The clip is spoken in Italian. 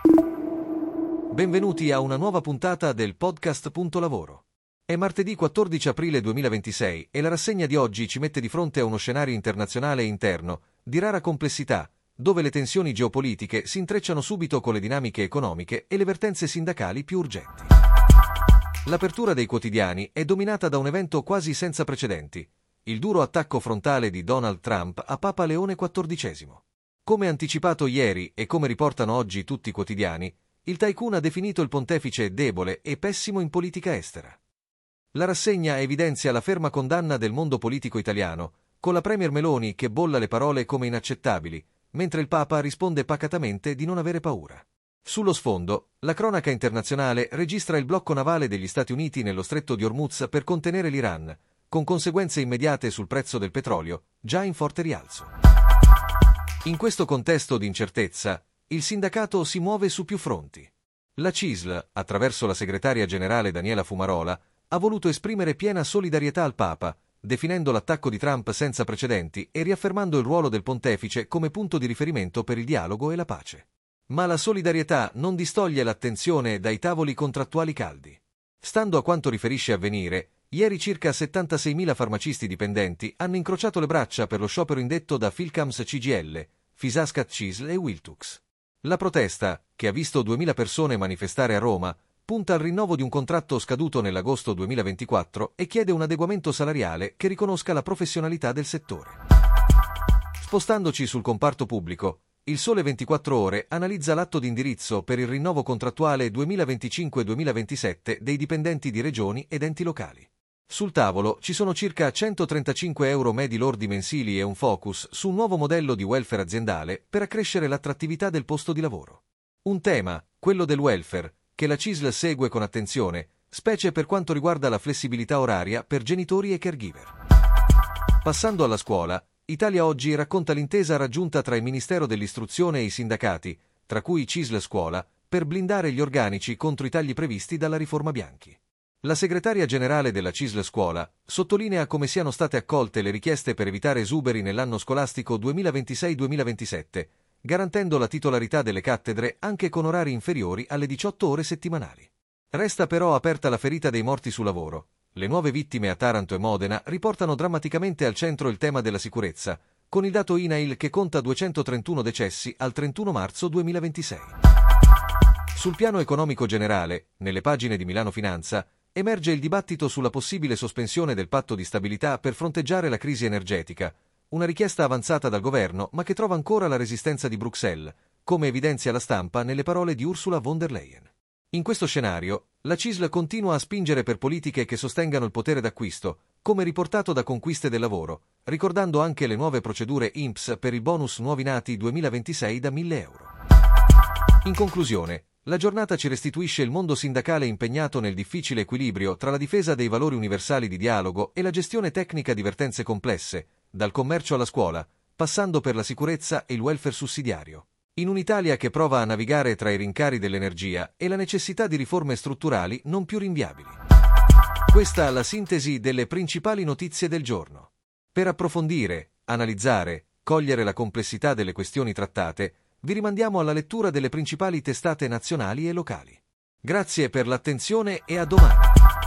Benvenuti a una nuova puntata del podcast Punto Lavoro. È martedì 14 aprile 2026 e la rassegna di oggi ci mette di fronte a uno scenario internazionale e interno di rara complessità, dove le tensioni geopolitiche si intrecciano subito con le dinamiche economiche e le vertenze sindacali più urgenti. L'apertura dei quotidiani è dominata da un evento quasi senza precedenti: il duro attacco frontale di Donald Trump a Papa Leone XIV. Come anticipato ieri e come riportano oggi tutti i quotidiani, il tycoon ha definito il pontefice debole e pessimo in politica estera. La rassegna evidenzia la ferma condanna del mondo politico italiano, con la premier Meloni che bolla le parole come inaccettabili, mentre il Papa risponde pacatamente di non avere paura. Sullo sfondo, la cronaca internazionale registra il blocco navale degli Stati Uniti nello stretto di Hormuz per contenere l'Iran, con conseguenze immediate sul prezzo del petrolio, già in forte rialzo. In questo contesto di incertezza, il sindacato si muove su più fronti. La CISL, attraverso la segretaria generale Daniela Fumarola, ha voluto esprimere piena solidarietà al Papa, definendo l'attacco di Trump senza precedenti e riaffermando il ruolo del pontefice come punto di riferimento per il dialogo e la pace. Ma la solidarietà non distoglie l'attenzione dai tavoli contrattuali caldi. Stando a quanto riferisce Avvenire, ieri circa 76.000 farmacisti dipendenti hanno incrociato le braccia per lo sciopero indetto da Philcams CGIL, Fisascat CISL e Wiltux. La protesta, che ha visto 2.000 persone manifestare a Roma, punta al rinnovo di un contratto scaduto nell'agosto 2024 e chiede un adeguamento salariale che riconosca la professionalità del settore. Spostandoci sul comparto pubblico, Il Sole 24 Ore analizza l'atto di indirizzo per il rinnovo contrattuale 2025-2027 dei dipendenti di regioni ed enti locali. Sul tavolo ci sono circa 135 euro medi lordi mensili e un focus su un nuovo modello di welfare aziendale per accrescere l'attrattività del posto di lavoro. Un tema, quello del welfare, che la CISL segue con attenzione, specie per quanto riguarda la flessibilità oraria per genitori e caregiver. Passando alla scuola, Italia Oggi racconta l'intesa raggiunta tra il Ministero dell'Istruzione e i sindacati, tra cui CISL Scuola, per blindare gli organici contro i tagli previsti dalla riforma Bianchi. La segretaria generale della CISL Scuola sottolinea come siano state accolte le richieste per evitare esuberi nell'anno scolastico 2026-2027, garantendo la titolarità delle cattedre anche con orari inferiori alle 18 ore settimanali. Resta però aperta la ferita dei morti sul lavoro. Le nuove vittime a Taranto e Modena riportano drammaticamente al centro il tema della sicurezza, con il dato INAIL che conta 231 decessi al 31 marzo 2026. Sul piano economico generale, nelle pagine di Milano Finanza, emerge il dibattito sulla possibile sospensione del patto di stabilità per fronteggiare la crisi energetica, una richiesta avanzata dal governo ma che trova ancora la resistenza di Bruxelles, come evidenzia la stampa nelle parole di Ursula von der Leyen. In questo scenario, la CISL continua a spingere per politiche che sostengano il potere d'acquisto, come riportato da Conquiste del Lavoro, ricordando anche le nuove procedure INPS per il bonus nuovi nati 2026 da 1.000 euro. In conclusione, la giornata ci restituisce il mondo sindacale impegnato nel difficile equilibrio tra la difesa dei valori universali di dialogo e la gestione tecnica di vertenze complesse, dal commercio alla scuola, passando per la sicurezza e il welfare sussidiario. In un'Italia che prova a navigare tra i rincari dell'energia e la necessità di riforme strutturali non più rinviabili. Questa è la sintesi delle principali notizie del giorno. Per approfondire, analizzare, cogliere la complessità delle questioni trattate, vi rimandiamo alla lettura delle principali testate nazionali e locali. Grazie per l'attenzione e a domani.